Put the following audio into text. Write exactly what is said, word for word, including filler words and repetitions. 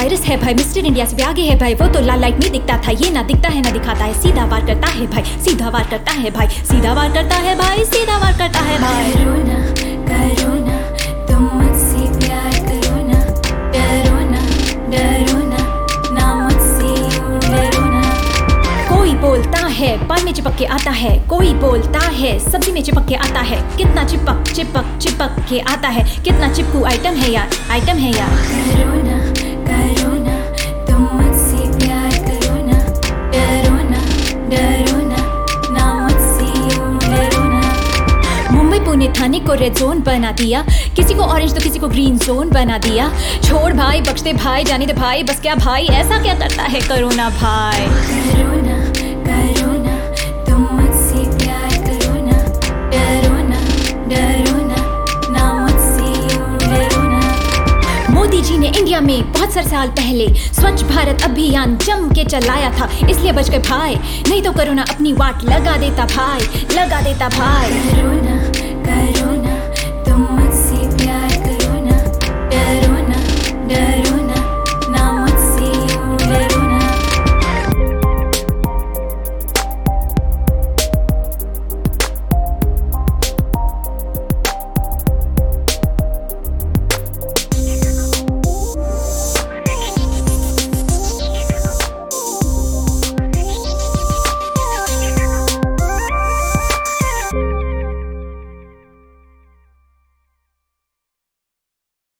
Virus है भाई, mister India से भी आगे है भाई। वो तो लाल लाइट में दिखता था, ये ना दिखता है ना दिखाता है। सीधा वार करता है भाई, सीधा वार करता है भाई, सीधा वार करता है भाई, सीधा वार करता है भाई। करो ना करो ना तुम मुझसे प्यार करो ना, डरो ना डरो ना ना मुझसे डरो ना। कोई बोलता है पान में चिपक के आता है, कोई बोलता है सब्जी में चिपक के आता है। कितना चिपक चिपक चिपक के आता है, कितना चिपकू आइटम है यार, आइटम है यार। करो ना करो ना तुम मुझसे प्यार करो ना, डरो ना डरो ना ना मुझसे डरो ना। मुंबई पुणे थाने को रेड जोन बना दिया, किसी को ऑरेंज तो किसी को ग्रीन जोन बना दिया। छोड़ भाई बख्श दे भाई, जाने दे भाई, बस क्या भाई, ऐसा क्या करता है कोरोना भाई। करो ना करो ना तुम मुझसे प्यार करो ना, डरो ना डरो ना ना मुझसे डरो ना। मोदी जी ने इंडिया में बहुत सारे साल पहले स्वच्छ भारत अभियान जम के चलाया था, इसलिए बच गए भाई, नहीं तो कोरोना अपनी वाट लगा देता भाई, लगा देता भाई। करो ना करो ना तुम मुझसे प्यार करो ना, डरो ना डरो